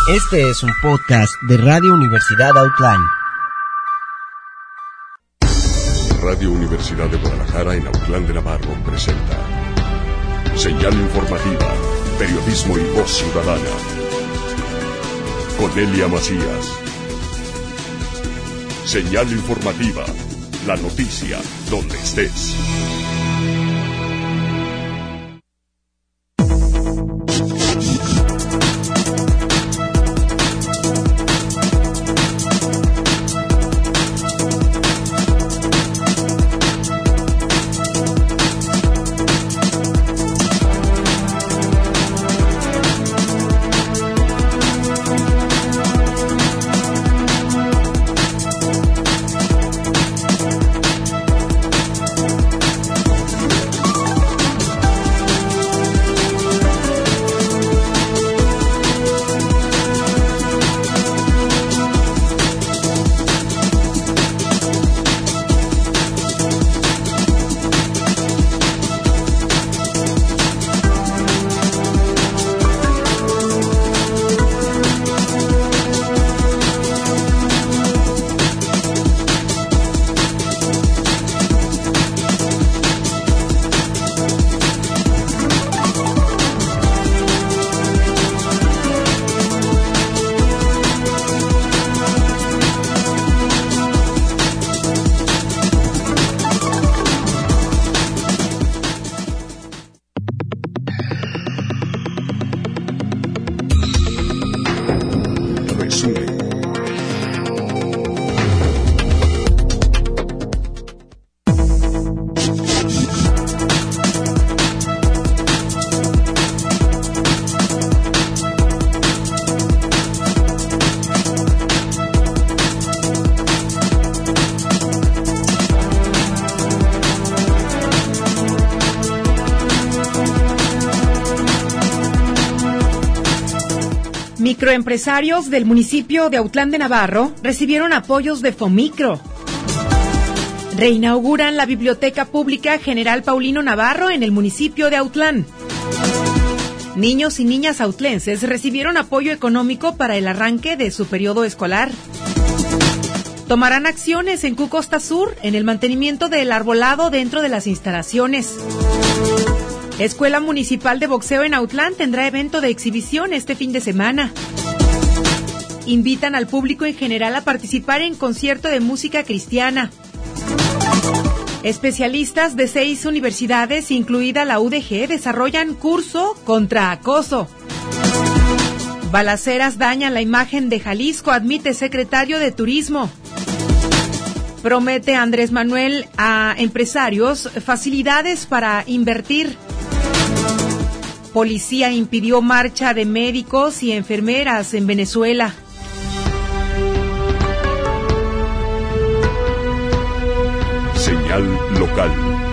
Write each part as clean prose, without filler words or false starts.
Este es un podcast de Radio Universidad Autlán. Radio Universidad de Guadalajara en Autlán de Navarro presenta Señal Informativa, Periodismo y Voz Ciudadana. Con Elia Macías. Señal Informativa, la noticia donde estés. Microempresarios del municipio de Autlán de Navarro recibieron apoyos de Fomicro. Reinauguran la Biblioteca Pública General Paulino Navarro en el municipio de Autlán. Niños y niñas autlenses recibieron apoyo económico para el arranque de su periodo escolar. Tomarán acciones en Q-Costa Sur en el mantenimiento del arbolado dentro de las instalaciones. Escuela Municipal de Boxeo en Autlán tendrá evento de exhibición este fin de semana. Invitan al público en general a participar en concierto de música cristiana. Especialistas de 6 universidades, incluida la UDG, desarrollan curso contra acoso. Balaceras dañan la imagen de Jalisco, admite secretario de Turismo. Promete Andrés Manuel a empresarios facilidades para invertir. Policía impidió marcha de médicos y enfermeras en Venezuela. Señal local.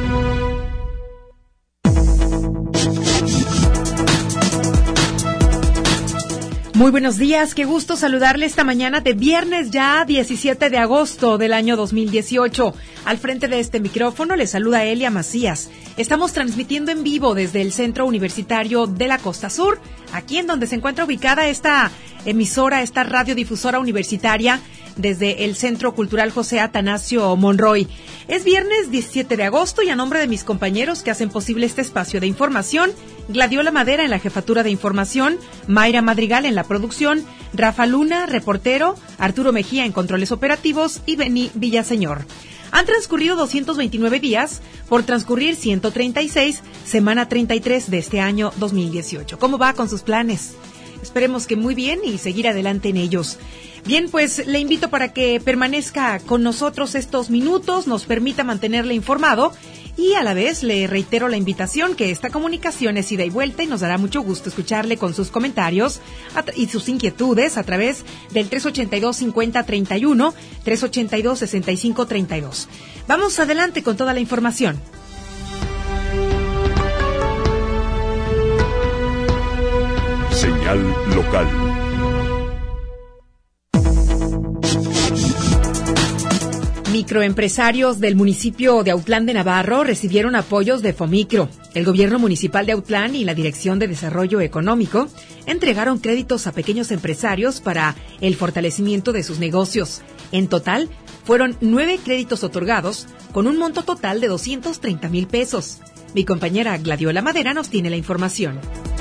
Muy buenos días, qué gusto saludarle esta mañana de viernes ya 17 de agosto del año 2018. Al frente de este micrófono le saluda Elia Macías. Estamos transmitiendo en vivo desde el Centro Universitario de la Costa Sur, aquí en donde se encuentra ubicada esta emisora, esta radiodifusora universitaria, desde el Centro Cultural José Atanasio Monroy. Es viernes 17 de agosto y a nombre de mis compañeros que hacen posible este espacio de información, Gladiola Madera en la jefatura de información, Mayra Madrigal en la producción, Rafa Luna, reportero, Arturo Mejía en controles operativos y Beni Villaseñor. Han transcurrido 229 días por transcurrir 136, semana 33 de este año 2018. ¿Cómo va con sus planes? Esperemos que muy bien y seguir adelante en ellos. Bien, pues le invito para que permanezca con nosotros estos minutos, nos permita mantenerle informado y a la vez le reitero la invitación que esta comunicación es ida y vuelta y nos dará mucho gusto escucharle con sus comentarios y sus inquietudes a través del 382-5031, 382-6532. Vamos adelante con toda la información. Señal local. microempresarios del municipio de Autlán de Navarro recibieron apoyos de Fomicro. El gobierno municipal de Autlán y la Dirección de Desarrollo Económico entregaron créditos a pequeños empresarios para el fortalecimiento de sus negocios. En total, fueron 9 créditos otorgados con un monto total de 230,000 pesos. Mi compañera Gladiola Madera nos tiene la información.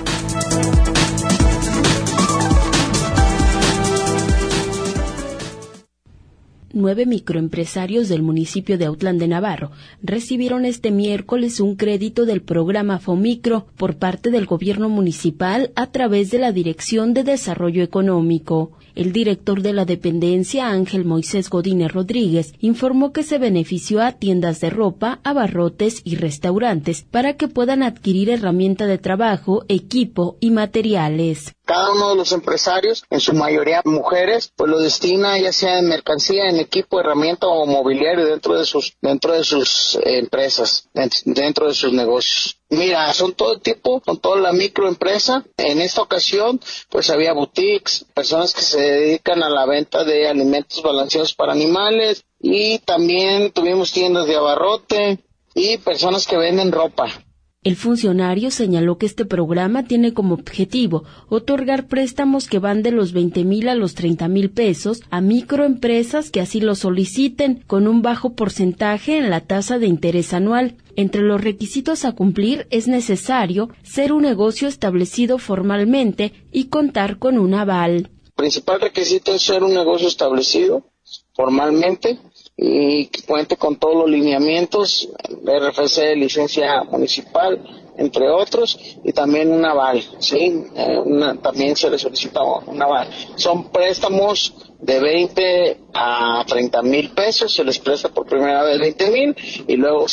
Nueve microempresarios del municipio de Autlán de Navarro recibieron este miércoles un crédito del programa Fomicro por parte del gobierno municipal a través de la Dirección de Desarrollo Económico. El director de la dependencia, Ángel Moisés Godínez Rodríguez, informó que se benefició a tiendas de ropa, abarrotes y restaurantes para que puedan adquirir herramienta de trabajo, equipo y materiales. Cada uno de los empresarios, en su mayoría mujeres, pues lo destina ya sea en mercancía, en equipo, herramienta o mobiliario dentro de sus empresas, dentro de sus negocios. Mira, son todo tipo, son toda la microempresa. En esta ocasión, pues había boutiques, personas que se dedican a la venta de alimentos balanceados para animales, y también tuvimos tiendas de abarrote y personas que venden ropa. El funcionario señaló que este programa tiene como objetivo otorgar préstamos que van de los 20,000 a los 30,000 pesos a microempresas que así lo soliciten, con un bajo porcentaje en la tasa de interés anual. Entre los requisitos a cumplir es necesario ser un negocio establecido formalmente y contar con un aval. El principal requisito es ser un negocio establecido formalmente y que cuente con todos los lineamientos, RFC, licencia municipal, entre otros, y también un aval, ¿sí? También se le solicita un aval. Son préstamos de 20 a 30,000 pesos, se les presta por primera vez 20,000, y luego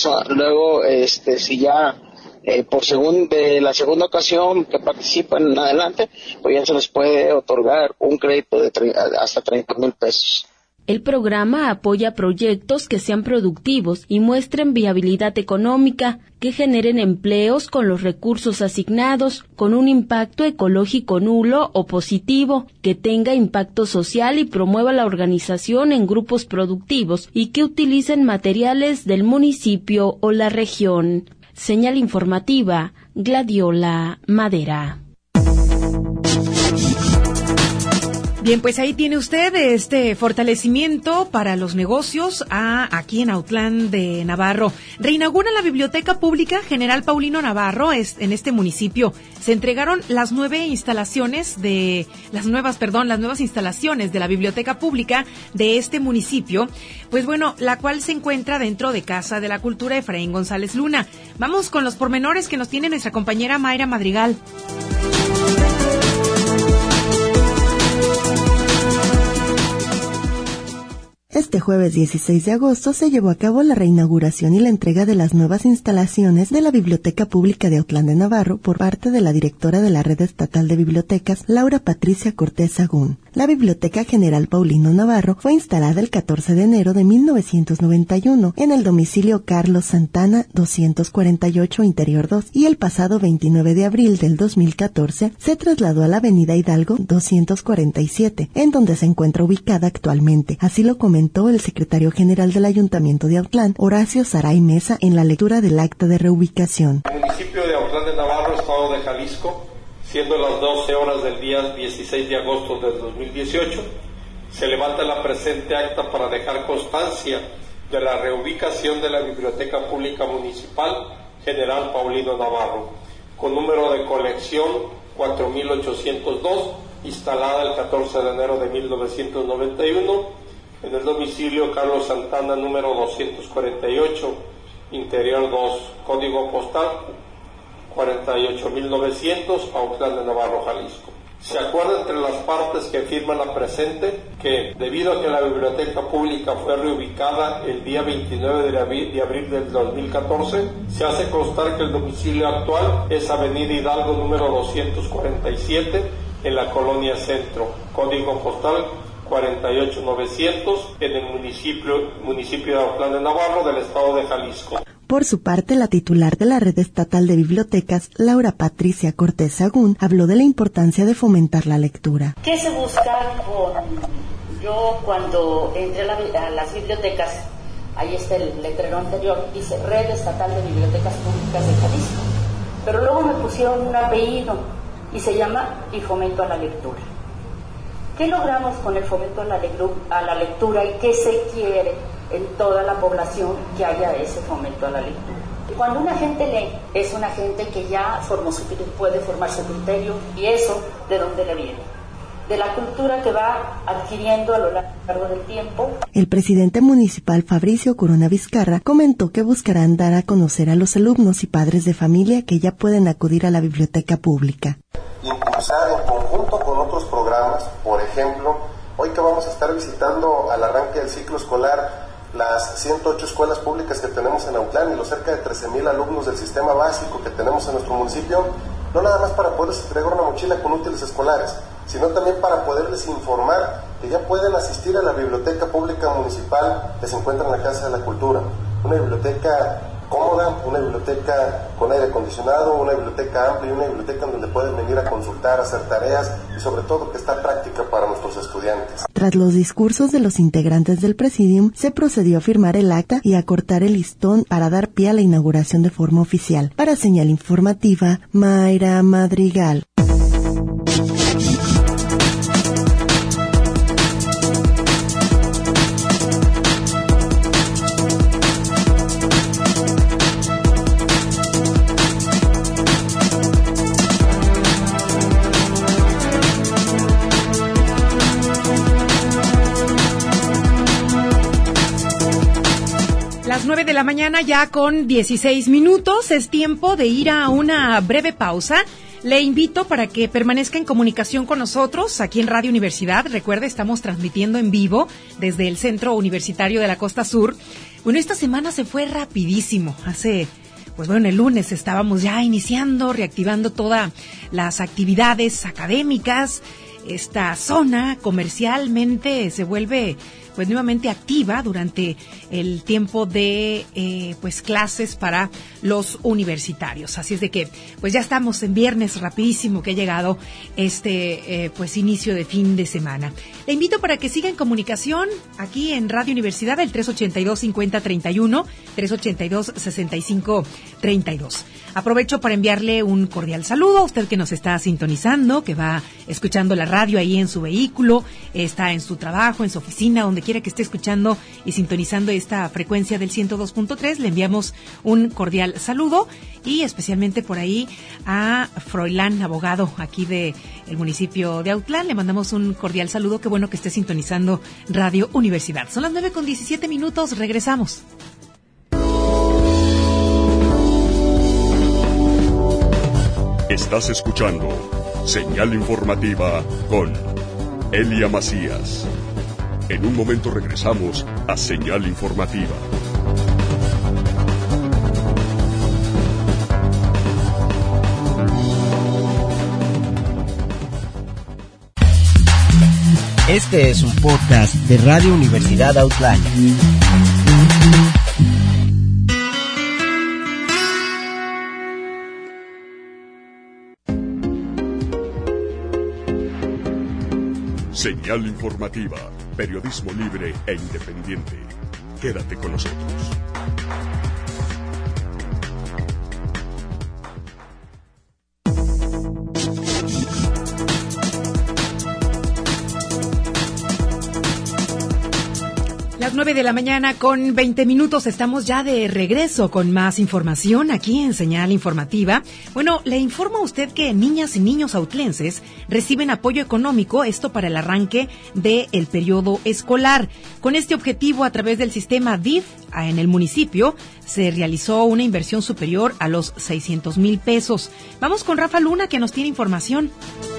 si ya de la segunda ocasión que participan en adelante, pues ya se les puede otorgar un crédito de hasta 30,000 pesos. El programa apoya proyectos que sean productivos y muestren viabilidad económica, que generen empleos con los recursos asignados, con un impacto ecológico nulo o positivo, que tenga impacto social y promueva la organización en grupos productivos y que utilicen materiales del municipio o la región. Señal informativa, Gladiola Madera. Bien, pues ahí tiene usted este fortalecimiento para los negocios aquí en Autlán de Navarro. Reinaugura la Biblioteca Pública General Paulino Navarro en este municipio. Se entregaron las nuevas instalaciones de la Biblioteca Pública de este municipio. Pues bueno, la cual se encuentra dentro de Casa de la Cultura Efraín González Luna. Vamos con los pormenores que nos tiene nuestra compañera Mayra Madrigal. Este jueves 16 de agosto se llevó a cabo la reinauguración y la entrega de las nuevas instalaciones de la Biblioteca Pública de Autlán de Navarro por parte de la directora de la Red Estatal de Bibliotecas, Laura Patricia Cortés Sagún. La Biblioteca General Paulino Navarro fue instalada el 14 de enero de 1991 en el domicilio Carlos Santana 248 Interior 2 y el pasado 29 de abril del 2014 se trasladó a la Avenida Hidalgo 247, en donde se encuentra ubicada actualmente. Así lo comentó el secretario general del Ayuntamiento de Autlán, Horacio Saray Mesa, en la lectura del acta de reubicación. El municipio de Autlán de Navarro, estado de Jalisco, siendo las 12 horas del día 16 de agosto del 2018, se levanta la presente acta para dejar constancia de la reubicación de la Biblioteca Pública Municipal General Paulino Navarro, con número de colección 4802, instalada el 14 de enero de 1991, en el domicilio Carlos Santana, número 248, Interior 2, código postal 48.900, Autlán de Navarro, Jalisco. Se acuerda entre las partes que firman la presente que, debido a que la biblioteca pública fue reubicada el día 29 de abril del 2014, se hace constar que el domicilio actual es Avenida Hidalgo, número 247, en la Colonia Centro, código postal 48.900, en el municipio de Autlán de Navarro del estado de Jalisco. Por su parte, la titular de la Red Estatal de Bibliotecas, Laura Patricia Cortés Sagún, habló de la importancia de fomentar la lectura. ¿Qué se busca yo cuando entré a las bibliotecas ahí está el letrero anterior, dice Red Estatal de Bibliotecas Públicas de Jalisco. Pero luego me pusieron un apellido y se llama y Fomento a la Lectura. ¿Qué logramos con el fomento a la lectura y qué se quiere en toda la población que haya ese fomento a la lectura? Cuando una gente lee, es una gente que ya puede formar su criterio, y eso, ¿de dónde le viene? De la cultura que va adquiriendo a lo largo del tiempo. El presidente municipal Fabricio Corona Vizcarra comentó que buscarán dar a conocer a los alumnos y padres de familia que ya pueden acudir a la biblioteca pública. Impulsar en conjunto con otros programas, por ejemplo, hoy que vamos a estar visitando al arranque del ciclo escolar las 108 escuelas públicas que tenemos en Autlán y los cerca de 13,000 alumnos del sistema básico que tenemos en nuestro municipio, no nada más para poderles entregar una mochila con útiles escolares, sino también para poderles informar que ya pueden asistir a la biblioteca pública municipal que se encuentra en la Casa de la Cultura. Una biblioteca cómoda, una biblioteca con aire acondicionado, una biblioteca amplia y una biblioteca donde pueden venir a consultar, hacer tareas y sobre todo que está práctica para nuestros estudiantes. Tras los discursos de los integrantes del Presidium, se procedió a firmar el acta y a cortar el listón para dar pie a la inauguración de forma oficial. Para Señal Informativa, Mayra Madrigal. Las 9 de la mañana ya con 16 minutos, es tiempo de ir a una breve pausa. Le invito para que permanezca en comunicación con nosotros aquí en Radio Universidad. Recuerde, estamos transmitiendo en vivo desde el Centro Universitario de la Costa Sur. Bueno, esta semana se fue rapidísimo. El lunes estábamos ya iniciando, reactivando todas las actividades académicas. Esta zona comercialmente se vuelve nuevamente activa durante el tiempo de clases para los universitarios. Así es de que ya estamos en viernes rapidísimo que ha llegado inicio de fin de semana. Le invito para que siga en comunicación aquí en Radio Universidad, el 382-5031, 382-6532. Aprovecho para enviarle un cordial saludo a usted que nos está sintonizando, que va escuchando la radio ahí en su vehículo, está en su trabajo, en su oficina, donde quiera que esté escuchando y sintonizando esta frecuencia del 102.3. Le enviamos un cordial saludo y especialmente por ahí a Froilán, abogado aquí de el municipio de Autlán. Le mandamos un cordial saludo. Qué bueno que esté sintonizando Radio Universidad. Son las 9:17. Regresamos. Estás escuchando Señal Informativa con Elia Macías. En un momento regresamos a Señal Informativa. Este es un podcast de Radio Universidad Autlán. Señal Informativa, periodismo libre e independiente. Quédate con nosotros. Las 9 de la mañana con 20 minutos, estamos ya de regreso con más información aquí en Señal Informativa. Bueno, le informo a usted que niñas y niños autlenses reciben apoyo económico, esto para el arranque del periodo escolar. Con este objetivo, a través del sistema DIF en el municipio, se realizó una inversión superior a los 600,000 pesos. Vamos con Rafa Luna, que nos tiene información.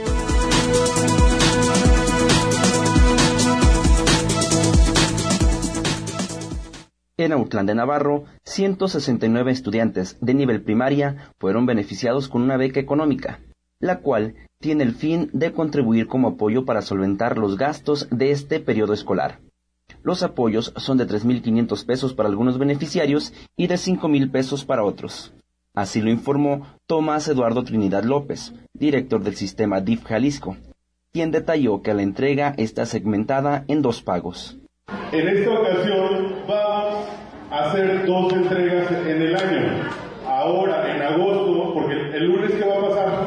En Autlán de Navarro, 169 estudiantes de nivel primaria fueron beneficiados con una beca económica, la cual tiene el fin de contribuir como apoyo para solventar los gastos de este periodo escolar. Los apoyos son de 3,500 pesos para algunos beneficiarios y de 5,000 pesos para otros. Así lo informó Tomás Eduardo Trinidad López, director del sistema DIF Jalisco, quien detalló que la entrega está segmentada en 2 pagos. En esta ocasión vamos hacer 2 entregas en el año. Ahora, en agosto, porque el lunes, ¿qué va a pasar?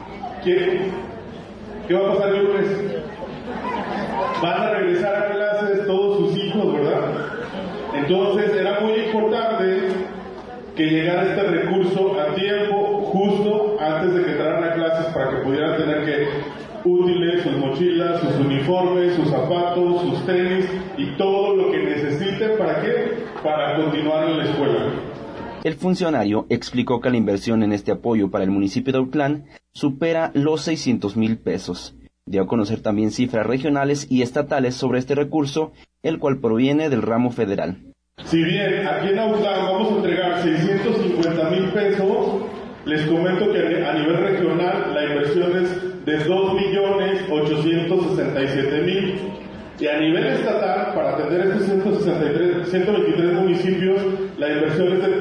¿Qué va a pasar el lunes? Van a regresar a clases todos sus hijos, ¿verdad? Entonces, era muy importante que llegara este recurso a tiempo, justo antes de que entraran a clases, para que pudieran tener útiles, sus mochilas, sus uniformes, sus zapatos, sus tenis y todo lo que necesiten. ¿Para qué? Para continuar en la escuela. El funcionario explicó que la inversión en este apoyo para el municipio de Autlán supera los 600,000 pesos. Dio a conocer también cifras regionales y estatales sobre este recurso, el cual proviene del ramo federal. Si bien aquí en Autlán vamos a entregar 650,000 pesos, les comento que a nivel regional la inversión es de 2,867,000. Y a nivel estatal, para atender estos 123 municipios, la inversión es de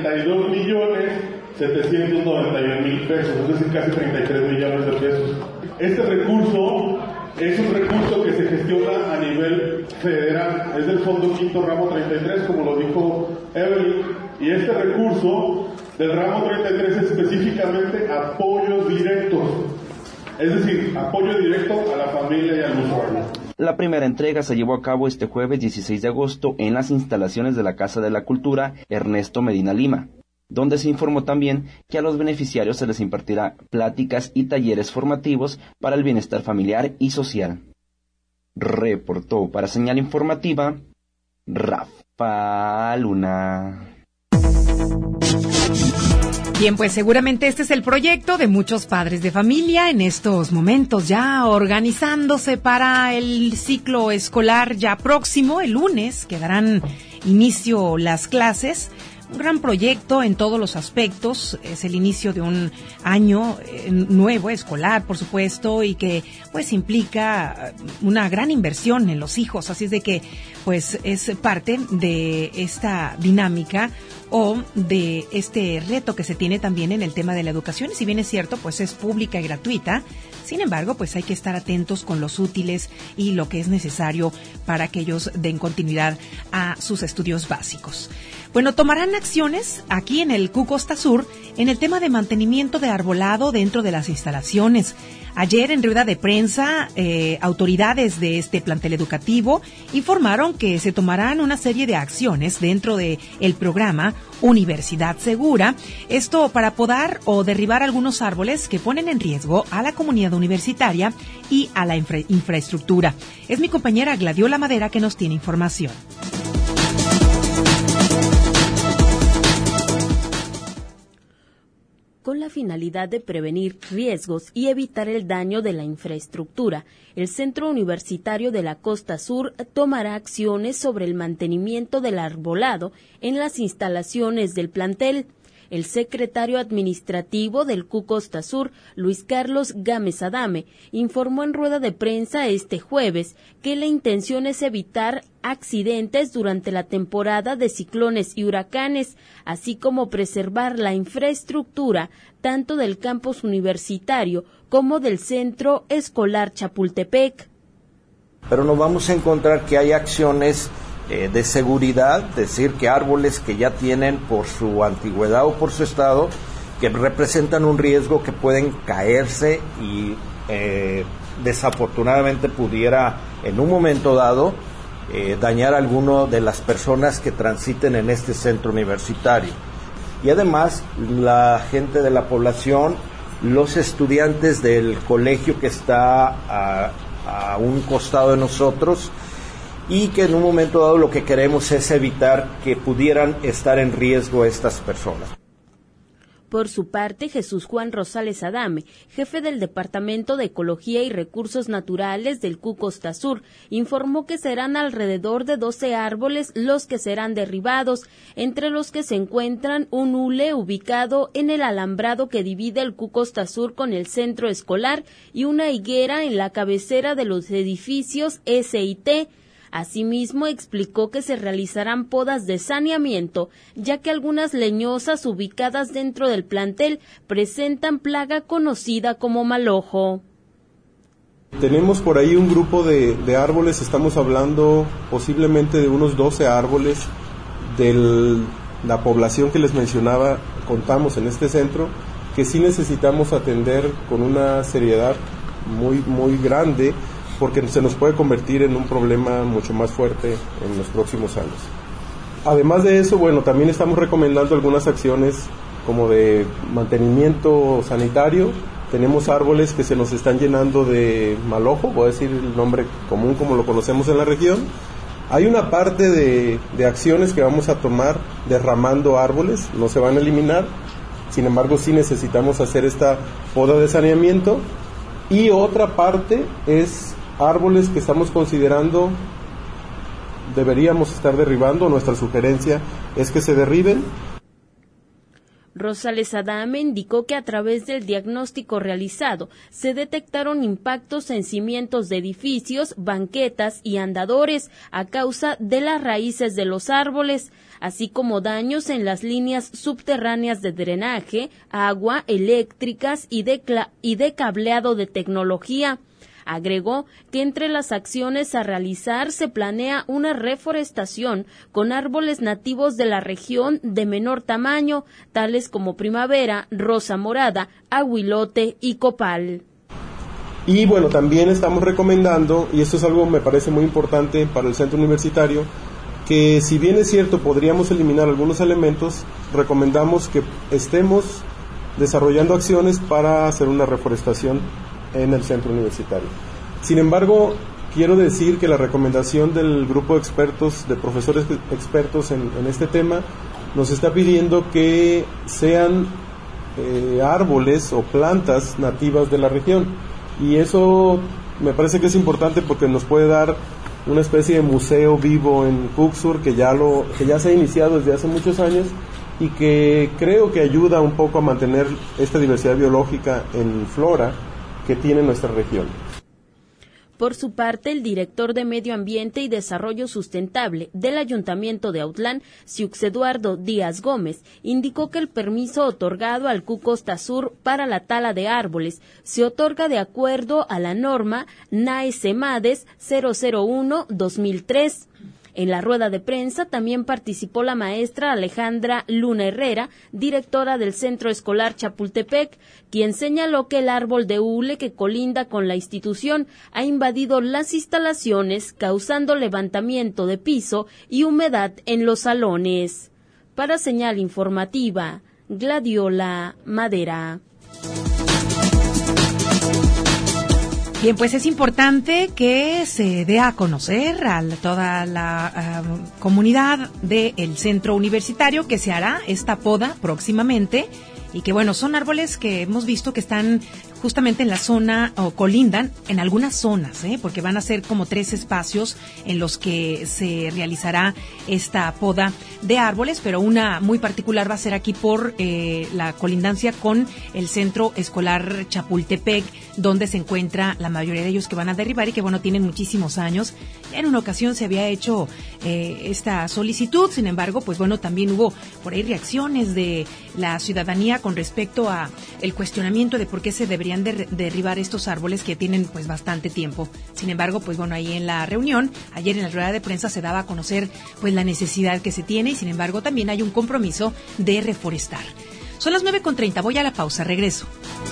32,791,000 pesos, es decir, casi 33 millones de pesos. Este recurso es un recurso que se gestiona a nivel federal, es del Fondo Quinto Ramo 33, como lo dijo Evelyn, y este recurso del Ramo 33 es específicamente apoyos directos, es decir, apoyo directo a la familia y al usuario. La primera entrega se llevó a cabo este jueves 16 de agosto en las instalaciones de la Casa de la Cultura Ernesto Medina Lima, donde se informó también que a los beneficiarios se les impartirá pláticas y talleres formativos para el bienestar familiar y social. Reportó para Señal Informativa Rafa Luna. Bien, pues seguramente este es el proyecto de muchos padres de familia en estos momentos, ya organizándose para el ciclo escolar ya próximo. El lunes que darán inicio las clases. Un gran proyecto en todos los aspectos, es el inicio de un año nuevo escolar, por supuesto, y que pues implica una gran inversión en los hijos, así es de que pues es parte de esta dinámica o de este reto que se tiene también en el tema de la educación, y si bien es cierto, pues es pública y gratuita. Sin embargo, pues hay que estar atentos con los útiles y lo que es necesario para que ellos den continuidad a sus estudios básicos. Bueno, tomarán acciones aquí en el CU Costa Sur en el tema de mantenimiento de arbolado dentro de las instalaciones. Ayer, en rueda de prensa, autoridades de este plantel educativo informaron que se tomarán una serie de acciones dentro de el programa Universidad Segura, esto para podar o derribar algunos árboles que ponen en riesgo a la comunidad universitaria y a la infraestructura. Es mi compañera Gladiola Madera que nos tiene información. Con la finalidad de prevenir riesgos y evitar el daño de la infraestructura, el Centro Universitario de la Costa Sur tomará acciones sobre el mantenimiento del arbolado en las instalaciones del plantel. El secretario administrativo del CU Costa Sur, Luis Carlos Gámez Adame, informó en rueda de prensa este jueves que la intención es evitar accidentes durante la temporada de ciclones y huracanes, así como preservar la infraestructura tanto del campus universitario como del Centro Escolar Chapultepec. Pero nos vamos a encontrar que hay acciones de seguridad, es decir, que árboles que ya tienen por su antigüedad o por su estado, que representan un riesgo que pueden caerse y desafortunadamente pudiera en un momento dado dañar a alguno de las personas que transiten en este centro universitario. Y además la gente de la población, los estudiantes del colegio que está a un costado de nosotros, y que en un momento dado lo que queremos es evitar que pudieran estar en riesgo estas personas. Por su parte, Jesús Juan Rosales Adame, jefe del Departamento de Ecología y Recursos Naturales del CU Costa Sur, informó que serán alrededor de 12 árboles los que serán derribados, entre los que se encuentran un hule ubicado en el alambrado que divide el CU Costa Sur con el centro escolar y una higuera en la cabecera de los edificios S&T. Asimismo, explicó que se realizarán podas de saneamiento, ya que algunas leñosas ubicadas dentro del plantel presentan plaga conocida como malojo. Tenemos por ahí un grupo de árboles, estamos hablando posiblemente de unos 12 árboles de la población que les mencionaba, contamos en este centro, que sí necesitamos atender con una seriedad muy, muy grande, porque se nos puede convertir en un problema mucho más fuerte en los próximos años. Además de eso, bueno, también estamos recomendando algunas acciones como de mantenimiento sanitario. Tenemos árboles que se nos están llenando de malojo, voy a decir el nombre común como lo conocemos en la región. Hay una parte de acciones que vamos a tomar derramando árboles, no se van a eliminar, sin embargo sí necesitamos hacer esta poda de saneamiento. Y otra parte es árboles que estamos considerando deberíamos estar derribando. Nuestra sugerencia es que se derriben. Rosales Adame indicó que a través del diagnóstico realizado se detectaron impactos en cimientos de edificios, banquetas y andadores a causa de las raíces de los árboles, así como daños en las líneas subterráneas de drenaje, agua, eléctricas y de cableado de tecnología. Agregó que entre las acciones a realizar se planea una reforestación con árboles nativos de la región de menor tamaño, tales como primavera, rosa morada, ahuilote y copal. Y bueno, también estamos recomendando, y esto es algo que me parece muy importante para el centro universitario, que si bien es cierto podríamos eliminar algunos elementos, recomendamos que estemos desarrollando acciones para hacer una reforestación en el centro universitario. Sin embargo, quiero decir que la recomendación del grupo de expertos, de profesores expertos en este tema, nos está pidiendo que sean árboles o plantas nativas de la región. Y eso me parece que es importante porque nos puede dar una especie de museo vivo en Cuxur que ya se ha iniciado desde hace muchos años y que creo que ayuda un poco a mantener esta diversidad biológica en flora que tiene nuestra región. Por su parte, el director de Medio Ambiente y Desarrollo Sustentable del Ayuntamiento de Autlán, Siux Eduardo Díaz Gómez, indicó que el permiso otorgado al CU Costa Sur para la tala de árboles se otorga de acuerdo a la norma NAE-CEMADES 001-2003. En la rueda de prensa también participó la maestra Alejandra Luna Herrera, directora del Centro Escolar Chapultepec, quien señaló que el árbol de hule que colinda con la institución ha invadido las instalaciones, causando levantamiento de piso y humedad en los salones. Para Señal Informativa, Gladiola Madera. Bien, pues es importante que se dé a conocer a toda la comunidad del centro universitario que se hará esta poda próximamente y que, bueno, son árboles que hemos visto que están justamente en la zona o colindan en algunas zonas, porque van a ser como 3 espacios en los que se realizará esta poda de árboles, pero una muy particular va a ser aquí por la colindancia con el Centro Escolar Chapultepec, donde se encuentra la mayoría de ellos que van a derribar y que, bueno, tienen muchísimos años. En una ocasión se había hecho esta solicitud, sin embargo, pues bueno, también hubo por ahí reacciones de la ciudadanía con respecto a el cuestionamiento de por qué se deberían derribar estos árboles que tienen pues bastante tiempo. Sin embargo, pues bueno, ahí en la reunión, ayer en la rueda de prensa se daba a conocer pues la necesidad que se tiene y sin embargo también hay un compromiso de reforestar. Son las 9:30, voy a la pausa, regreso.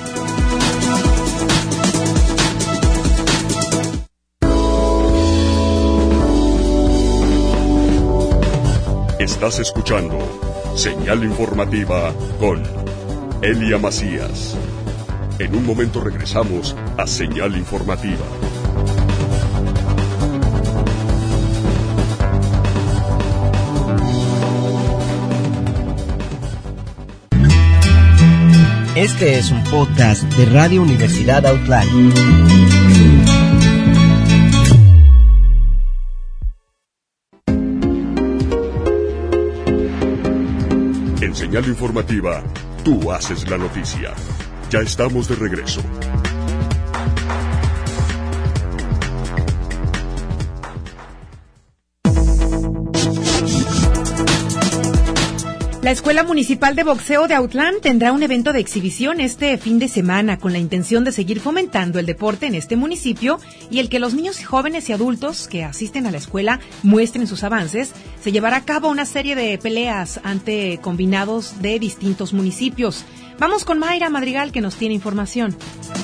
Estás escuchando Señal Informativa con Elia Macías. En un momento regresamos a Señal Informativa. Este es un podcast de Radio Universidad Autlán. En Señal Informativa, tú haces la noticia. Ya estamos de regreso. La Escuela Municipal de Boxeo de Autlán tendrá un evento de exhibición este fin de semana con la intención de seguir fomentando el deporte en este municipio y el que los niños y jóvenes y adultos que asisten a la escuela muestren sus avances. Se llevará a cabo una serie de peleas ante combinados de distintos municipios. Vamos con Mayra Madrigal, que nos tiene información.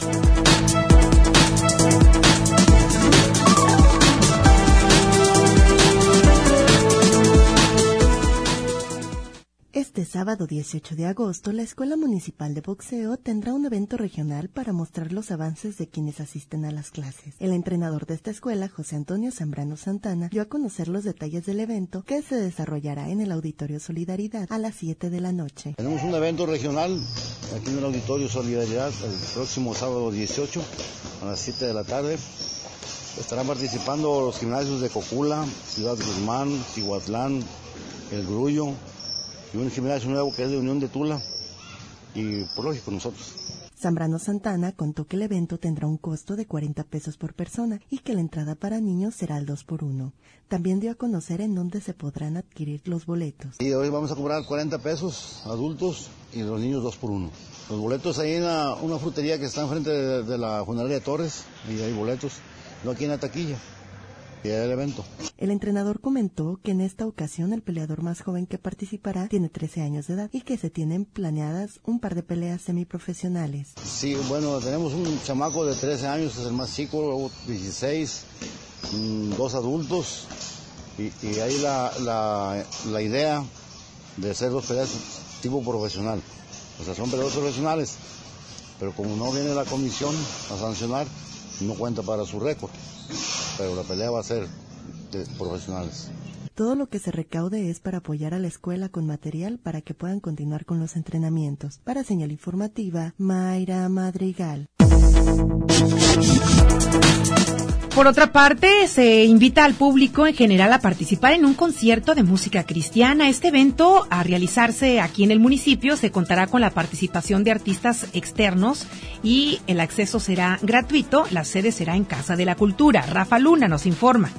Este sábado 18 de agosto, la Escuela Municipal de Boxeo tendrá un evento regional para mostrar los avances de quienes asisten a las clases. El entrenador de esta escuela, José Antonio Zambrano Santana, dio a conocer los detalles del evento que se desarrollará en el Auditorio Solidaridad a las 7 de la noche. Tenemos un evento regional aquí en el Auditorio Solidaridad el próximo sábado 18 a las 7 de la tarde. Estarán participando los gimnasios de Cocula, Ciudad Guzmán, Cihuatlán, El Grullo, y un gimnasio nuevo que es de Unión de Tula, y por lógico nosotros. Zambrano Santana contó que el evento tendrá un costo de 40 pesos por persona y que la entrada para niños será al 2x1. También dio a conocer en dónde se podrán adquirir los boletos. Y hoy vamos a cobrar 40 pesos adultos y los niños 2x1. Los boletos ahí en una frutería que está enfrente de la funeraria Torres, y hay boletos, no aquí en la taquilla. El evento. El entrenador comentó que en esta ocasión el peleador más joven que participará tiene 13 años de edad y que se tienen planeadas un par de peleas semiprofesionales. Sí, bueno, tenemos un chamaco de 13 años, es el más chico, 16, 2 adultos, y ahí la idea de hacer 2 peleas tipo profesional. O sea, son peleadores profesionales, pero como no viene la comisión a sancionar, no cuenta para su récord. Pero la pelea va a ser de profesionales. Todo lo que se recaude es para apoyar a la escuela con material para que puedan continuar con los entrenamientos. Para Señal Informativa, Mayra Madrigal. Por otra parte, se invita al público en general a participar en un concierto de música cristiana. Este evento, a realizarse aquí en el municipio, se contará con la participación de artistas externos y el acceso será gratuito. La sede será en Casa de la Cultura. Rafa Luna nos informa.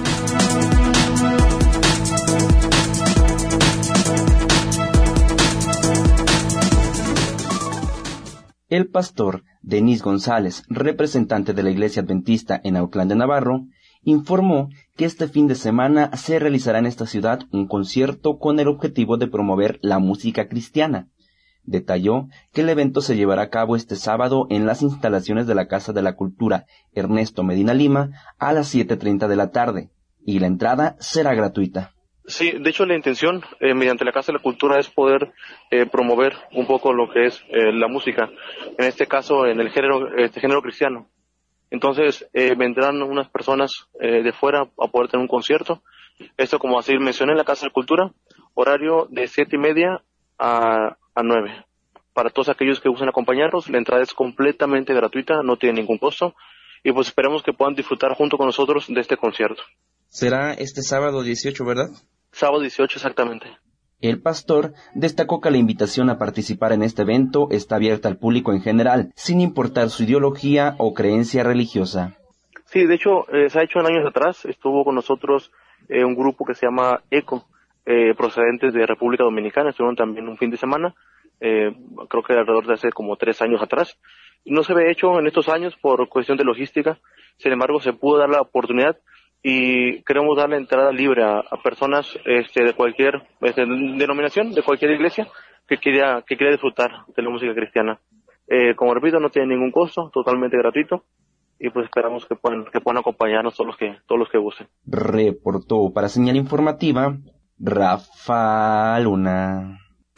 El pastor Denis González, representante de la Iglesia Adventista en Autlán de Navarro, informó que este fin de semana se realizará en esta ciudad un concierto con el objetivo de promover la música cristiana. Detalló que el evento se llevará a cabo este sábado en las instalaciones de la Casa de la Cultura Ernesto Medina Lima a las 7:30 de la tarde, y la entrada será gratuita. Sí, de hecho la intención mediante la Casa de la Cultura es poder promover un poco lo que es la música, en este caso en el género cristiano. Entonces vendrán unas personas de fuera a poder tener un concierto. Esto, como así mencioné, en la Casa de la Cultura, horario de 7:30 a 9. Para todos aquellos que gusten acompañarnos, la entrada es completamente gratuita, no tiene ningún costo, y pues esperemos que puedan disfrutar junto con nosotros de este concierto. Será este sábado 18, ¿verdad? Sábado 18, exactamente. El pastor destacó que la invitación a participar en este evento está abierta al público en general, sin importar su ideología o creencia religiosa. Sí, de hecho, se ha hecho en años atrás. Estuvo con nosotros un grupo que se llama ECO, procedentes de República Dominicana. Estuvieron también un fin de semana, creo que alrededor de hace como 3 años atrás. No se había hecho en estos años por cuestión de logística. Sin embargo, se pudo dar la oportunidad y queremos darle entrada libre a personas de cualquier denominación, de cualquier iglesia que quiera disfrutar de la música cristiana. Como repito, no tiene ningún costo, totalmente gratuito, y pues esperamos que puedan acompañarnos todos los que gusten. Reportó para Señal Informativa Rafa Luna.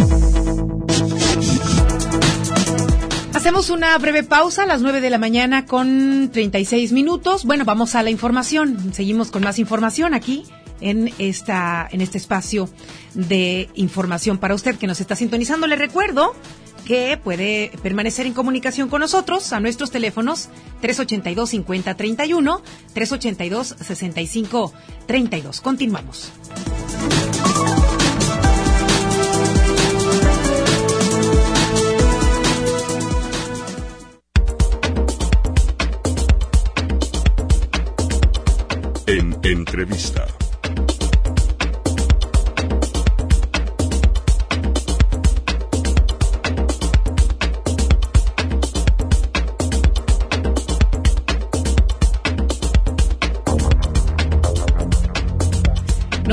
Hacemos una breve pausa a las 9 de la mañana con 36 minutos. Bueno, vamos a la información. Seguimos con más información aquí en este espacio de información para usted que nos está sintonizando. Le recuerdo que puede permanecer en comunicación con nosotros a nuestros teléfonos 382-5031, 382-6532. Continuamos. En entrevista.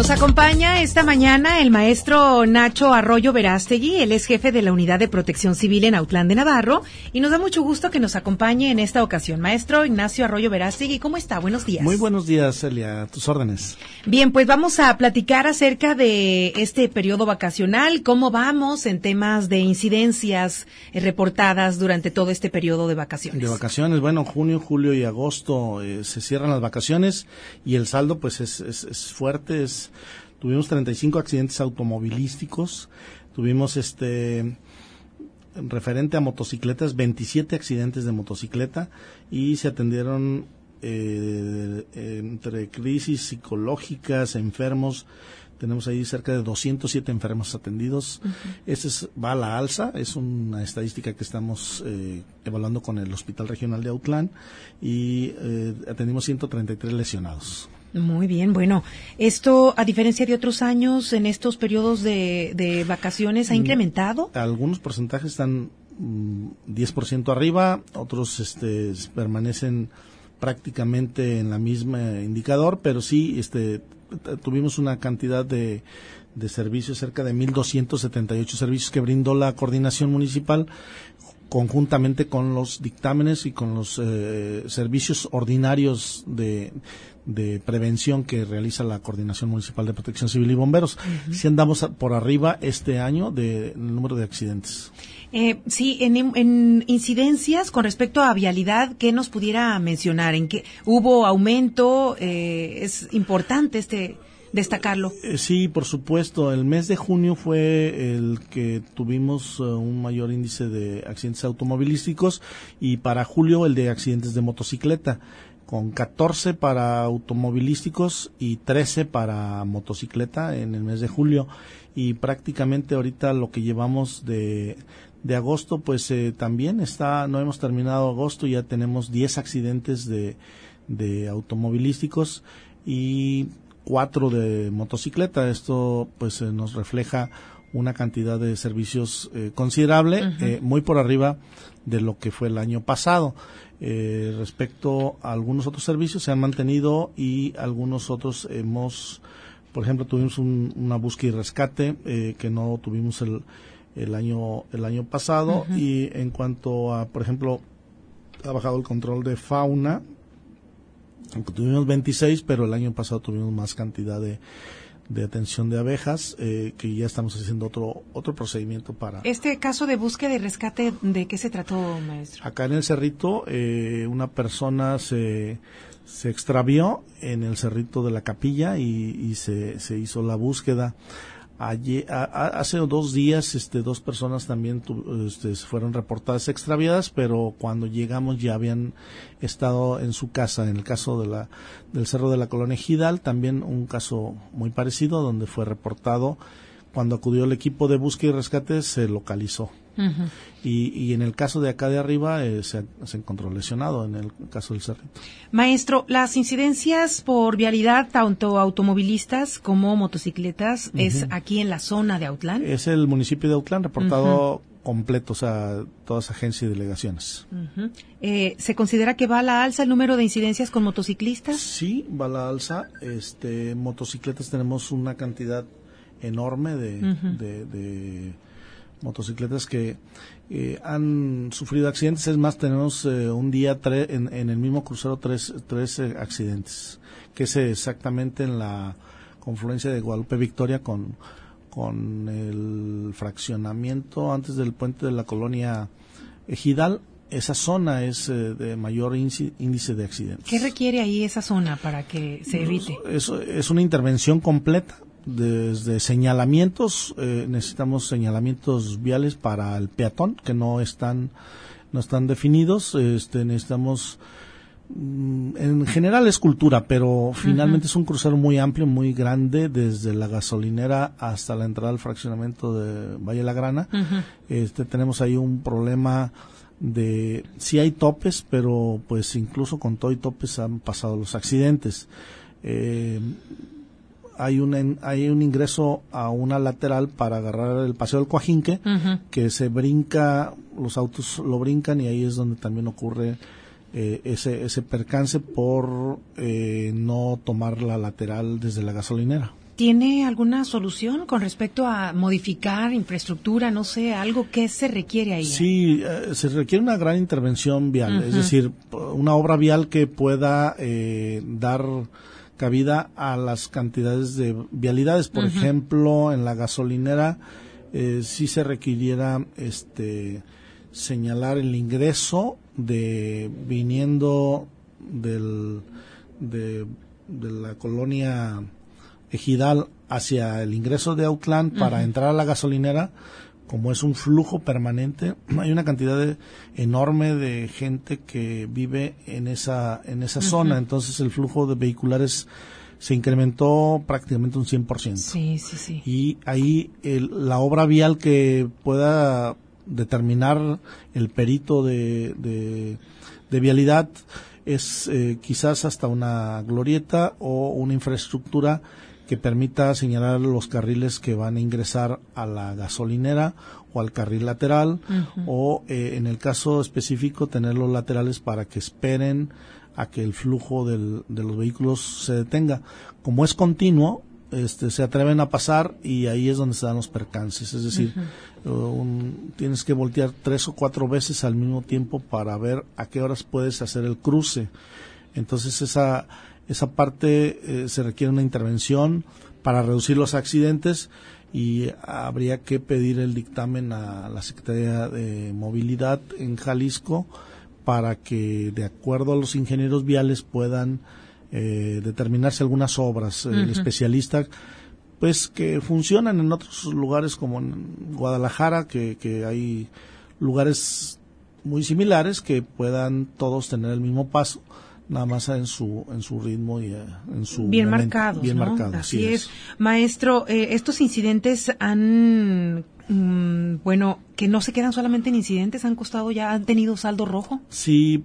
Nos acompaña esta mañana el maestro Nacho Arroyo Verástegui. Él es jefe de la Unidad de Protección Civil en Autlán de Navarro y nos da mucho gusto que nos acompañe en esta ocasión. Maestro Ignacio Arroyo Verástegui, ¿cómo está? Buenos días. Muy buenos días, Celia, a tus órdenes. Bien, pues vamos a platicar acerca de este periodo vacacional, cómo vamos en temas de incidencias reportadas durante todo este periodo de vacaciones. De vacaciones, bueno, junio, julio y agosto se cierran las vacaciones y el saldo pues es fuerte. Tuvimos 35 accidentes automovilísticos, tuvimos referente a motocicletas, 27 accidentes de motocicleta y se atendieron entre crisis psicológicas, enfermos. Tenemos ahí cerca de 207 enfermos atendidos. Va a la alza, es una estadística que estamos evaluando con el Hospital Regional de Autlán y atendimos 133 lesionados. Muy bien, bueno, esto a diferencia de otros años, en estos periodos de vacaciones, ¿ha incrementado? Algunos porcentajes están 10% arriba, otros permanecen prácticamente en la misma indicador, pero sí tuvimos una cantidad de servicios, cerca de 1,278 servicios que brindó la coordinación municipal conjuntamente con los dictámenes y con los servicios ordinarios de prevención que realiza la Coordinación Municipal de Protección Civil y Bomberos. Sí andamos por arriba este año del número de accidentes. Sí, en incidencias con respecto a vialidad, ¿qué nos pudiera mencionar? ¿En qué hubo aumento? Es importante destacarlo. Sí, por supuesto. El mes de junio fue el que tuvimos un mayor índice de accidentes automovilísticos y para julio el de accidentes de motocicleta, con 14 para automovilísticos y 13 para motocicleta en el mes de julio. Y prácticamente ahorita lo que llevamos de agosto, pues también no hemos terminado agosto, ya tenemos 10 accidentes de automovilísticos y 4 de motocicleta. Esto pues nos refleja una cantidad de servicios considerable, muy por arriba de lo que fue el año pasado. Respecto a algunos otros servicios se han mantenido y algunos otros por ejemplo, tuvimos una búsqueda y rescate que no tuvimos el año pasado. Y en cuanto a, por ejemplo, ha bajado el control de fauna, aunque tuvimos 26, pero el año pasado tuvimos más cantidad de atención de abejas, que ya estamos haciendo otro procedimiento para... Este caso de búsqueda y rescate, ¿de qué se trató, maestro? Acá en el cerrito, una persona se extravió en el cerrito de la Capilla y se hizo la búsqueda. Hace 2 días, 2 personas también fueron reportadas extraviadas, pero cuando llegamos ya habían estado en su casa. En el caso del Cerro de la Colonia Ejidal, también un caso muy parecido, donde fue reportado. Cuando acudió el equipo de búsqueda y rescate, se localizó. Y en el caso de acá de arriba, se encontró lesionado, en el caso del cerrito. Maestro, las incidencias por vialidad, tanto automovilistas como motocicletas, ¿es aquí en la zona de Autlán? Es el municipio de Autlán, reportado completo, o sea, todas agencias y delegaciones. ¿Se considera que va a la alza el número de incidencias con motociclistas? Sí, va a la alza. Motocicletas tenemos una cantidad enorme de motocicletas que han sufrido accidentes. Es más, tenemos un día en el mismo crucero tres accidentes, que es exactamente en la confluencia de Guadalupe Victoria con el fraccionamiento antes del puente de la Colonia Ejidal. Esa zona es de mayor índice de accidentes. ¿Qué requiere ahí esa zona para que se evite? Es una intervención completa. Desde señalamientos, necesitamos señalamientos viales para el peatón que no están definidos. Necesitamos, en general es cultura, pero finalmente es un crucero muy amplio, muy grande, desde la gasolinera hasta la entrada al fraccionamiento de Valle La Grana. Tenemos ahí un problema sí hay topes, pero pues incluso con todo y topes han pasado los accidentes. Hay un ingreso a una lateral para agarrar el Paseo del Coajinque, que se brinca, los autos lo brincan, y ahí es donde también ocurre ese percance por no tomar la lateral desde la gasolinera. ¿Tiene alguna solución con respecto a modificar infraestructura, no sé, algo que se requiere ahí? Sí, se requiere una gran intervención vial, es decir, una obra vial que pueda dar cabida a las cantidades de vialidades. Por ejemplo, en la gasolinera sí se requiriera señalar el ingreso viniendo de la colonia Ejidal hacia el ingreso de Autlán para entrar a la gasolinera. Como es un flujo permanente, hay una cantidad enorme de gente que vive en esa zona, entonces el flujo de vehiculares se incrementó prácticamente un 100%. Sí. Y ahí la obra vial que pueda determinar el perito de vialidad es quizás hasta una glorieta o una infraestructura que permita señalar los carriles que van a ingresar a la gasolinera o al carril lateral, o en el caso específico tener los laterales para que esperen a que el flujo de los vehículos se detenga. Como es continuo, se atreven a pasar y ahí es donde se dan los percances, es decir, tienes que voltear 3 o 4 veces al mismo tiempo para ver a qué horas puedes hacer el cruce. Entonces esa parte se requiere una intervención para reducir los accidentes y habría que pedir el dictamen a la Secretaría de Movilidad en Jalisco para que, de acuerdo a los ingenieros viales, puedan determinarse algunas obras. El especialista, pues, que funcionan en otros lugares como en Guadalajara, que hay lugares muy similares que puedan todos tener el mismo paso, nada más en su ritmo y en su bien momento, marcados, bien ¿no? marcado. Así es. Maestro, estos incidentes han que no se quedan solamente en incidentes, han tenido saldo rojo. Sí,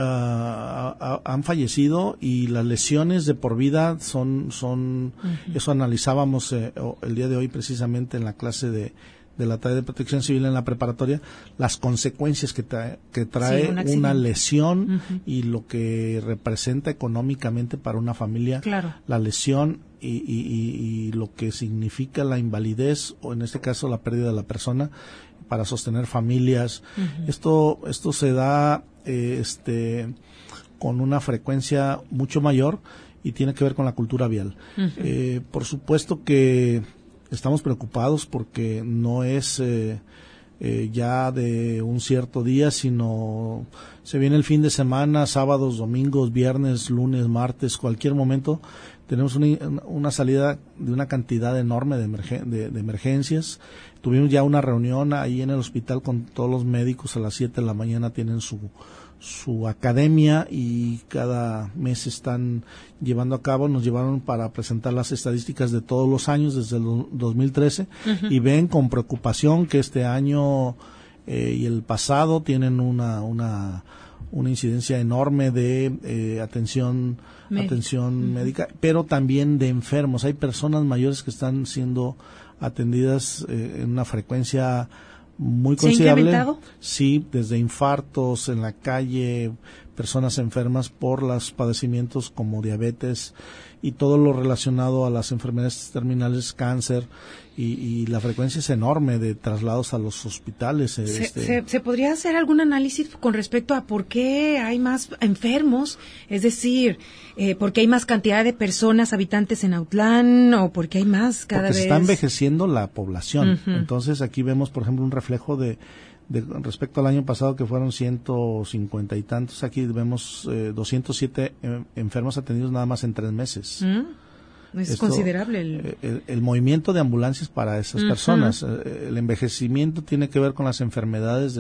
han fallecido y las lesiones de por vida son eso analizábamos el día de hoy precisamente en la clase de la tarea de protección civil en la preparatoria, las consecuencias que trae una lesión y lo que representa económicamente para una familia la lesión y lo que significa la invalidez o en este caso la pérdida de la persona para sostener familias. Esto se da con una frecuencia mucho mayor y tiene que ver con la cultura vial. Por supuesto que estamos preocupados porque no es ya de un cierto día, sino se viene el fin de semana, sábados, domingos, viernes, lunes, martes, cualquier momento. Tenemos una salida de una cantidad enorme de emergencias. Tuvimos ya una reunión ahí en el hospital con todos los médicos a las 7 de la mañana, tienen su academia y cada mes están llevando a cabo, nos llevaron para presentar las estadísticas de todos los años desde el 2013 y ven con preocupación que este año y el pasado tienen una incidencia enorme de atención médica, pero también de enfermos. Hay personas mayores que están siendo atendidas en una frecuencia muy considerable. ¿Se ha incrementado? Sí, desde infartos en la calle, personas enfermas por los padecimientos como diabetes y todo lo relacionado a las enfermedades terminales, cáncer, y la frecuencia es enorme de traslados a los hospitales. ¿Se podría hacer algún análisis con respecto a por qué hay más enfermos? Es decir, ¿por qué hay más cantidad de personas, habitantes en Autlán, o por qué hay más cada vez? Porque se está envejeciendo la población. Entonces aquí vemos, por ejemplo, un reflejo de respecto al año pasado, que fueron 150 y tantos. Aquí vemos 207 enfermos atendidos nada más en 3 meses. Es considerable el movimiento de ambulancias para esas personas. El envejecimiento tiene que ver con las enfermedades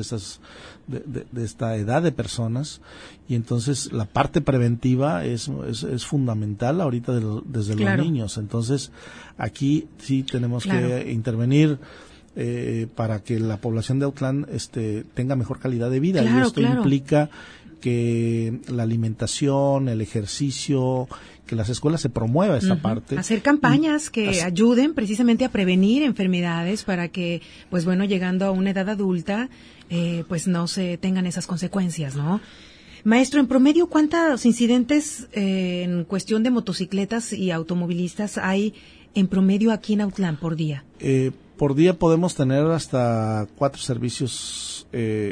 de esta edad de personas, y entonces la parte preventiva es fundamental ahorita desde los niños. Entonces aquí sí tenemos que intervenir para que la población de Autlán tenga mejor calidad de vida, y esto implica que la alimentación, el ejercicio, que las escuelas se promueva esta parte. Hacer campañas que ayuden precisamente a prevenir enfermedades para que, pues bueno, llegando a una edad adulta, pues no se tengan esas consecuencias, ¿no? Maestro, en promedio, ¿cuántos incidentes en cuestión de motocicletas y automovilistas hay en promedio aquí en Autlán por día? Por día podemos tener hasta 4 servicios.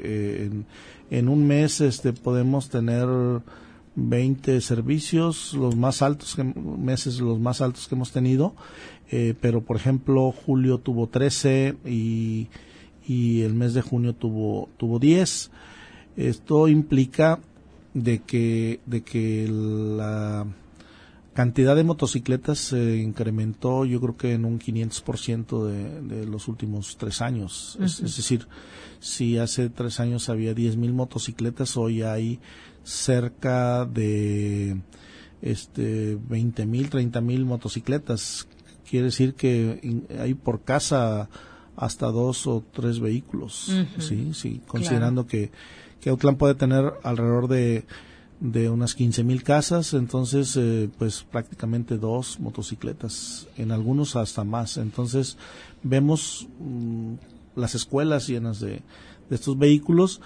En un mes podemos tener 20 servicios, los más altos que hemos tenido. Pero por ejemplo julio tuvo 13 y el mes de junio tuvo 10. Esto implica de que la cantidad de motocicletas se incrementó, yo creo que en un 500% de los últimos 3 años. Es decir, si hace 3 años había 10,000 motocicletas, hoy hay cerca de 20,000, 30,000 motocicletas. Quiere decir que hay por casa hasta 2 o 3 vehículos. Sí, considerando que Autlán puede tener alrededor de unas 15,000 casas, entonces pues prácticamente 2 motocicletas, en algunos hasta más. Entonces vemos las escuelas llenas de estos vehículos,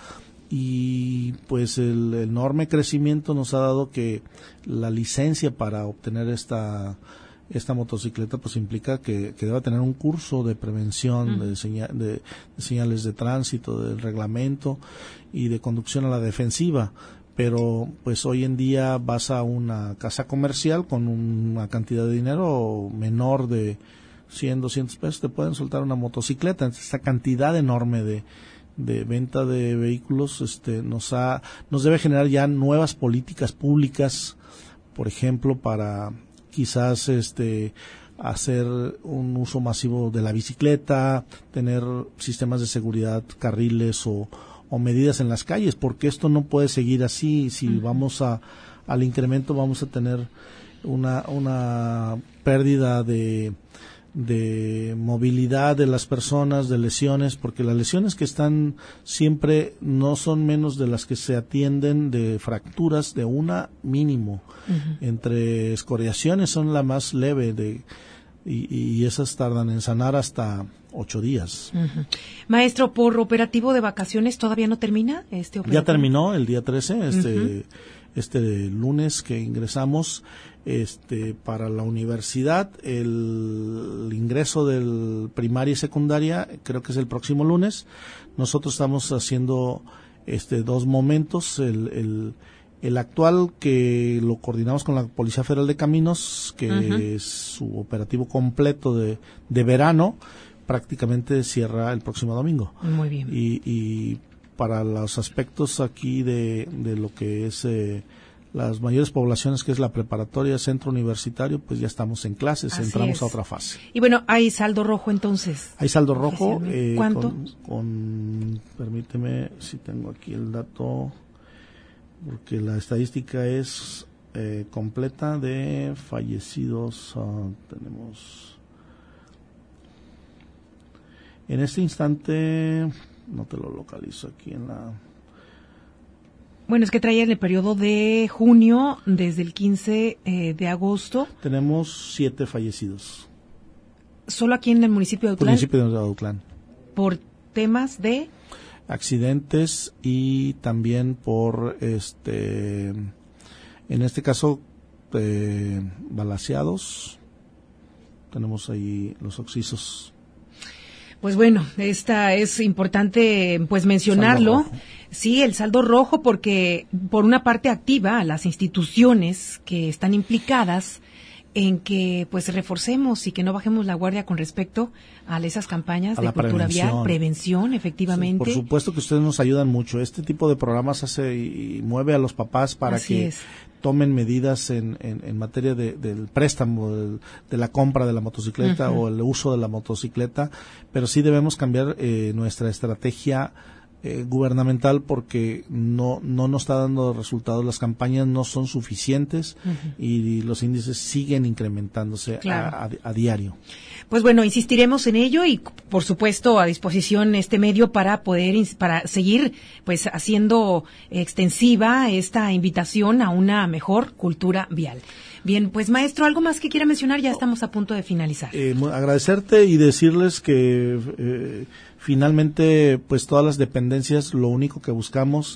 y pues el enorme crecimiento nos ha dado que la licencia para obtener esta motocicleta pues implica que deba tener un curso de prevención de señales de tránsito, del reglamento y de conducción a la defensiva. Pero pues hoy en día vas a una casa comercial con una cantidad de dinero menor de 100, 200 pesos, te pueden soltar una motocicleta. Entonces, esta cantidad enorme de venta de vehículos nos debe generar ya nuevas políticas públicas, por ejemplo, para quizás hacer un uso masivo de la bicicleta, tener sistemas de seguridad, carriles o medidas en las calles, porque esto no puede seguir así. Si vamos al incremento, vamos a tener una pérdida de movilidad de las personas, de lesiones, porque las lesiones que están siempre no son menos de las que se atienden, de fracturas de una mínimo. Entre escoriaciones son la más leve y esas tardan en sanar hasta 8 días. Maestro, ¿por operativo de vacaciones todavía no termina este operativo? Ya terminó el día 13, este lunes que ingresamos para la universidad. El ingreso del primaria y secundaria creo que es el próximo lunes. Nosotros estamos haciendo 2 momentos. El actual, que lo coordinamos con la Policía Federal de Caminos, que es su operativo completo de verano, prácticamente cierra el próximo domingo. Muy bien. Y para los aspectos aquí de lo que es las mayores poblaciones, que es la preparatoria, centro universitario, pues ya estamos en clases. Así entramos a otra fase. Y bueno, ¿hay saldo rojo entonces? Hay saldo rojo. ¿Cuánto? Permíteme, si tengo aquí el dato, porque la estadística es completa de fallecidos. Tenemos en este instante, no te lo localizo aquí en la... Bueno, es que traía en el periodo de junio, desde el 15 de agosto. Tenemos 7 fallecidos. ¿Solo aquí en el municipio de Autlán? Municipio de Autlán. ¿Por temas de...? Accidentes y también por, en este caso, balaceados. Tenemos ahí los occisos. Pues bueno, esta es importante pues mencionarlo. Sí, el saldo rojo, porque por una parte activa a las instituciones que están implicadas en que pues reforcemos y que no bajemos la guardia con respecto a esas campañas de cultura vial, prevención, efectivamente. Sí, por supuesto que ustedes nos ayudan mucho. Este tipo de programas hace y mueve a los papás para que tomen medidas en materia del préstamo, de la compra de la motocicleta o el uso de la motocicleta, pero sí debemos cambiar nuestra estrategia gubernamental, porque no nos está dando resultados. Las campañas no son suficientes y los índices siguen incrementándose a diario. Pues bueno, insistiremos en ello y por supuesto a disposición este medio para seguir pues haciendo extensiva esta invitación a una mejor cultura vial. Bien, pues maestro, ¿algo más que quiera mencionar? Ya estamos a punto de finalizar. Agradecerte y decirles que finalmente pues todas las dependencias lo único que buscamos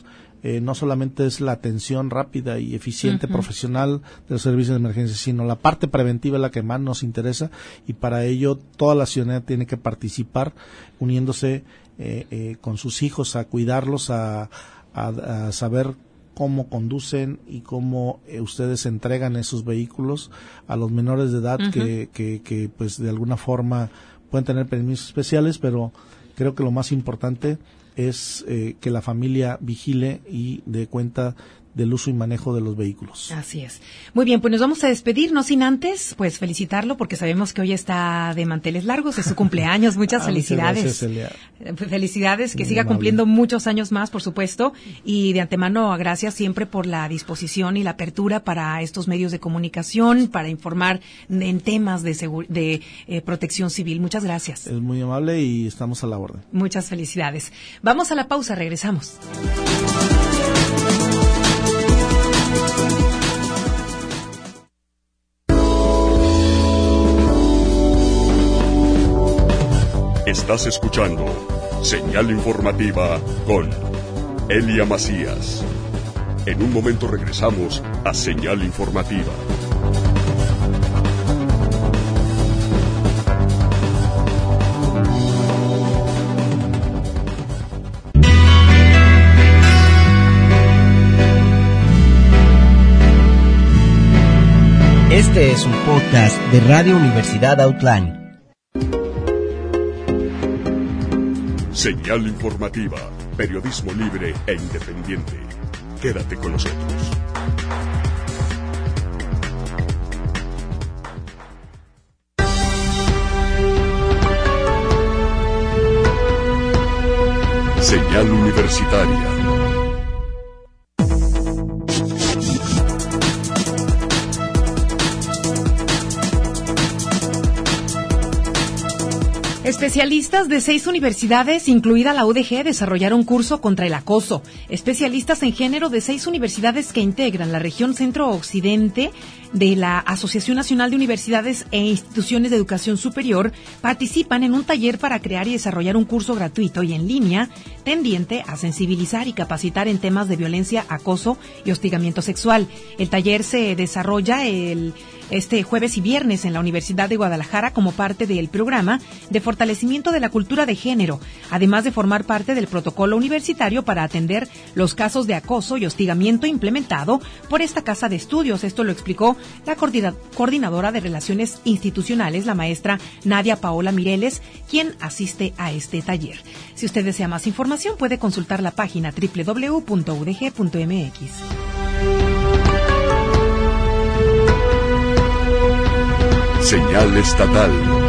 no solamente es la atención rápida y eficiente profesional de los servicios de emergencia, sino la parte preventiva es la que más nos interesa, y para ello toda la ciudadanía tiene que participar uniéndose con sus hijos a cuidarlos, a saber cómo conducen y cómo ustedes entregan esos vehículos a los menores de edad que pues de alguna forma pueden tener permisos especiales, pero creo que lo más importante es que la familia vigile y dé cuenta del uso y manejo de los vehículos. Así es. Muy bien, pues nos vamos a despedir, no sin antes, pues felicitarlo, porque sabemos que hoy está de manteles largos, es su cumpleaños. Muchas felicidades. Muchas gracias, Elia. Felicidades, que Muy siga amable. cumpliendo muchos años más, por supuesto, y de antemano gracias siempre por la disposición y la apertura para estos medios de comunicación, para informar en temas de protección civil. Muchas gracias. Es muy amable y estamos a la orden. Muchas felicidades. Vamos a la pausa, regresamos. Estás escuchando Señal Informativa con Elia Macías. En un momento regresamos a Señal Informativa. Este es un podcast de Radio Universidad Autlán. Señal Informativa, periodismo libre e independiente. Quédate con nosotros. Señal Universitaria. Especialistas de 6 universidades, incluida la UDG, desarrollaron curso contra el acoso. Especialistas en género de 6 universidades que integran la región centro-occidente de la Asociación Nacional de Universidades e Instituciones de Educación Superior participan en un taller para crear y desarrollar un curso gratuito y en línea tendiente a sensibilizar y capacitar en temas de violencia, acoso y hostigamiento sexual. El taller se desarrolla este jueves y viernes en la Universidad de Guadalajara como parte del programa de fortalecimiento de la cultura de género, además de formar parte del protocolo universitario para atender los casos de acoso y hostigamiento implementado por esta casa de estudios. Esto lo explicó la coordinadora de Relaciones Institucionales, la maestra Nadia Paola Mireles, quien asiste a este taller. Si usted desea más información, puede consultar la página www.udg.mx. Señal estatal.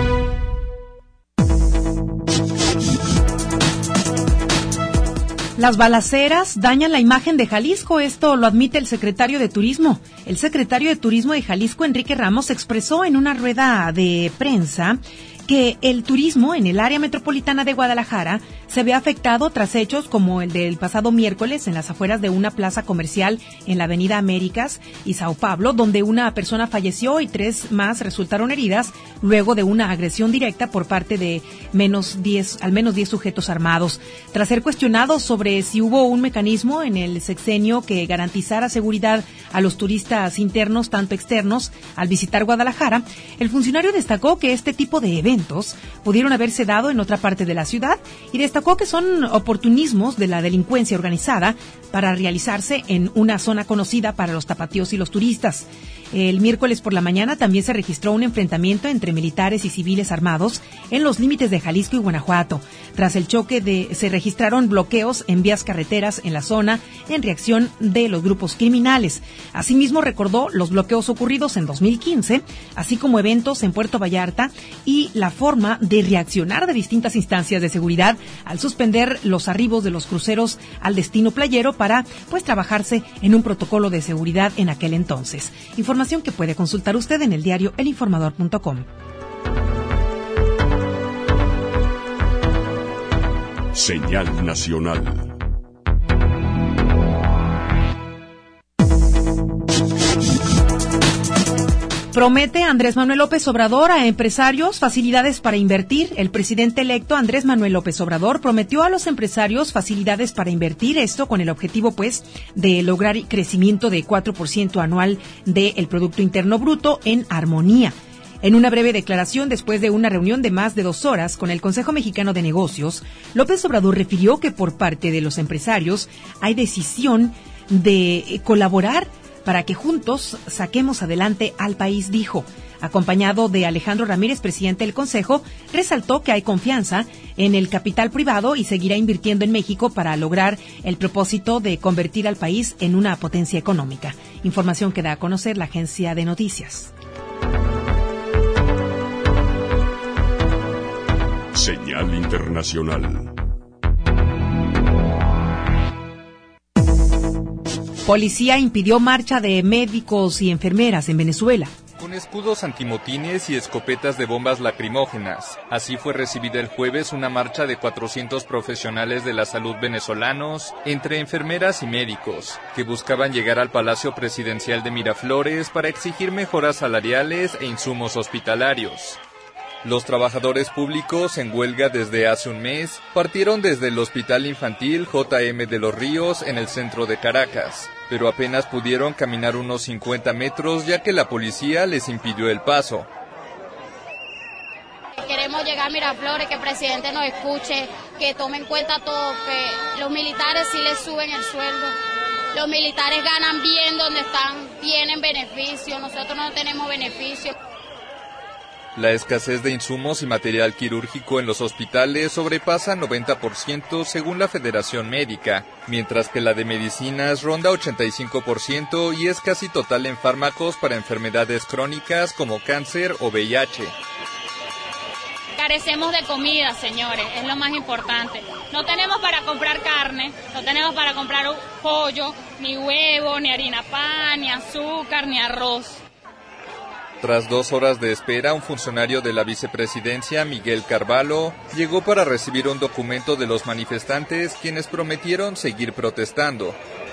Las balaceras dañan la imagen de Jalisco, esto lo admite el secretario de Turismo. El secretario de Turismo de Jalisco, Enrique Ramos, expresó en una rueda de prensa que el turismo en el área metropolitana de Guadalajara se ve afectado tras hechos como el del pasado miércoles en las afueras de una plaza comercial en la Avenida Américas y Sao Paulo, donde una persona falleció y 3 más resultaron heridas luego de una agresión directa por parte de al menos 10 sujetos armados. Tras ser cuestionado sobre si hubo un mecanismo en el sexenio que garantizara seguridad a los turistas internos, tanto externos, al visitar Guadalajara, el funcionario destacó que este tipo de eventos pudieron haberse dado en otra parte de la ciudad y destacó que son oportunismos de la delincuencia organizada para realizarse en una zona conocida para los tapatíos y los turistas. El miércoles por la mañana también se registró un enfrentamiento entre militares y civiles armados en los límites de Jalisco y Guanajuato. Tras el choque se registraron bloqueos en vías carreteras en la zona en reacción de los grupos criminales. Asimismo, recordó los bloqueos ocurridos en 2015, así como eventos en Puerto Vallarta y la forma de reaccionar de distintas instancias de seguridad al suspender los arribos de los cruceros al destino playero para, trabajarse en un protocolo de seguridad en aquel entonces. Información que puede consultar usted en el diario elinformador.com. Señal nacional. Promete Andrés Manuel López Obrador a empresarios facilidades para invertir. El presidente electo Andrés Manuel López Obrador prometió a los empresarios facilidades para invertir, esto con el objetivo, pues, de lograr crecimiento de 4% anual del Producto Interno Bruto en armonía. En una breve declaración después de una reunión de más de 2 horas con el Consejo Mexicano de Negocios, López Obrador refirió que por parte de los empresarios hay decisión de colaborar para que juntos saquemos adelante al país, dijo. Acompañado de Alejandro Ramírez, presidente del Consejo, resaltó que hay confianza en el capital privado y seguirá invirtiendo en México para lograr el propósito de convertir al país en una potencia económica. Información que da a conocer la agencia de noticias. Señal internacional. Policía impidió marcha de médicos y enfermeras en Venezuela. Con escudos antimotines y escopetas de bombas lacrimógenas. Así fue recibida el jueves una marcha de 400 profesionales de la salud venezolanos, entre enfermeras y médicos, que buscaban llegar al Palacio Presidencial de Miraflores para exigir mejoras salariales e insumos hospitalarios. Los trabajadores públicos en huelga desde hace un mes partieron desde el Hospital Infantil J.M. de los Ríos en el centro de Caracas, pero apenas pudieron caminar unos 50 metros ya que la policía les impidió el paso. Queremos llegar a Miraflores, que el presidente nos escuche, que tome en cuenta todo, que los militares sí les suben el sueldo. Los militares ganan bien donde están, tienen beneficios, nosotros no tenemos beneficios. La escasez de insumos y material quirúrgico en los hospitales sobrepasa 90% según la Federación Médica, mientras que la de medicinas ronda 85% y es casi total en fármacos para enfermedades crónicas como cáncer o VIH. Carecemos de comida, señores, es lo más importante. No tenemos para comprar carne, no tenemos para comprar pollo, ni huevo, ni harina pan, ni azúcar, ni arroz. Tras 2 horas de espera, un funcionario de la vicepresidencia, Miguel Carvalho, llegó para recibir un documento de los manifestantes, quienes prometieron seguir protestando.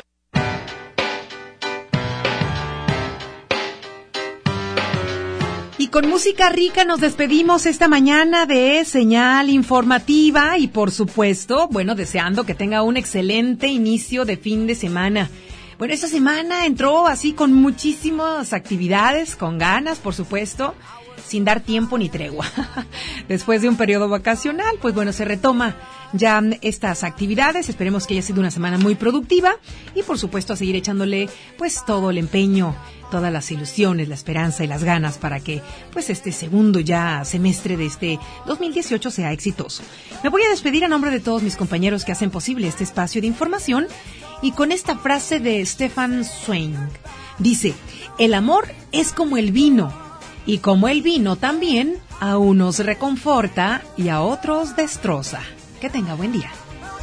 Y con música rica nos despedimos esta mañana de Señal Informativa y, por supuesto, deseando que tenga un excelente inicio de fin de semana. Bueno, esta semana entró así con muchísimas actividades, con ganas, por supuesto, sin dar tiempo ni tregua. Después de un periodo vacacional, se retoma ya estas actividades. Esperemos que haya sido una semana muy productiva y, por supuesto, a seguir echándole todo el empeño, todas las ilusiones, la esperanza y las ganas para que este segundo ya semestre de este 2018 sea exitoso. Me voy a despedir a nombre de todos mis compañeros que hacen posible este espacio de información. Y con esta frase de Stefan Zweig, dice, el amor es como el vino, y como el vino también, a unos reconforta y a otros destroza. Que tenga buen día.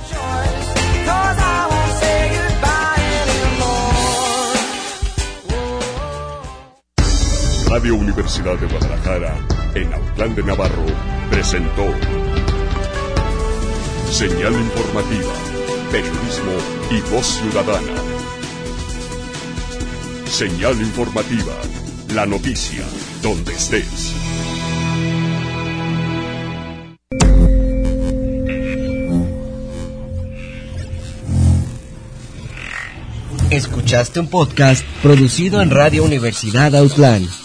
Radio Universidad de Guadalajara, en Autlán de Navarro, presentó Señal Informativa. Periodismo y voz ciudadana. Señal Informativa. La noticia, donde estés. Escuchaste un podcast producido en Radio Universidad Autlán.